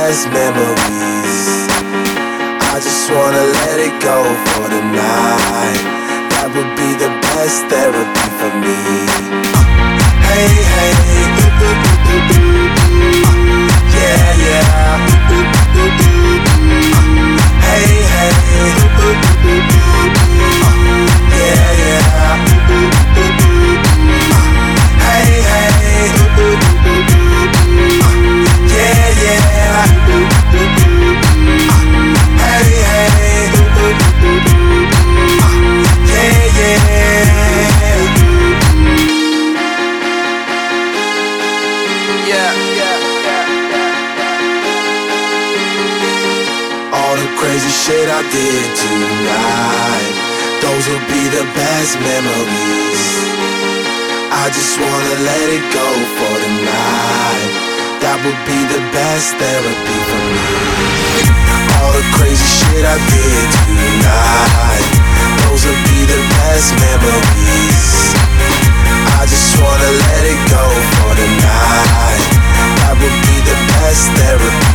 best memories. I just wanna let it go for the night. That would be the best therapy for me. Hey, hey, yeah, yeah. Hey, hey, yeah, yeah. Hey, hey, yeah, yeah. Hey, hey, yeah, yeah. Yeah, yeah, all the crazy shit I did tonight, those will be the best memories. I just wanna let it go for the night. That would be the best therapy for me. All the crazy shit I did tonight, those will be the best memories. I just wanna let it go for the night. That would be the best therapy.